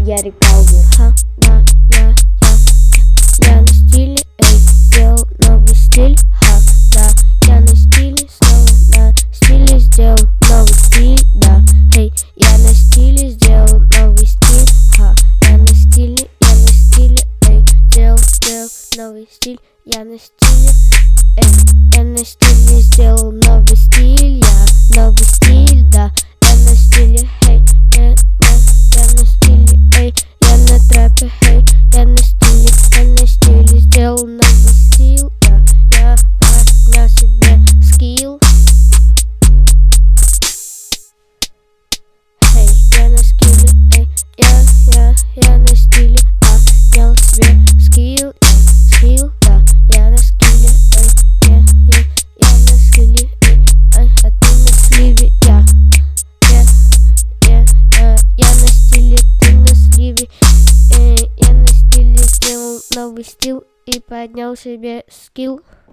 Ярик Калвер. Ха, да, я на стиле, эй, сделал новый стиль. Ха, да, я на стиле, снова на стиле, сделал новый стиль. Да, эй, я на стиле, сделал новый стиль. Ха, я на стиле, эй, сделал новый стиль. Я на стиле, эй, я на стиле, сделал новый стиль. Я новый стиль, да, я на стиле, эй, я на стиле, эй, я на трэпе, эй, я на стиле, сделал новый стиль. Я поднял себе скилл. Эй, я на скилле, эй, я на стиле, поднял себе скилл, да, я на скилле, эй, я на скилле, эй, а ты на сливе, я на стиле, ты на сливе, эй, я на стиле, сделал новый стиль и поднял себе скилл.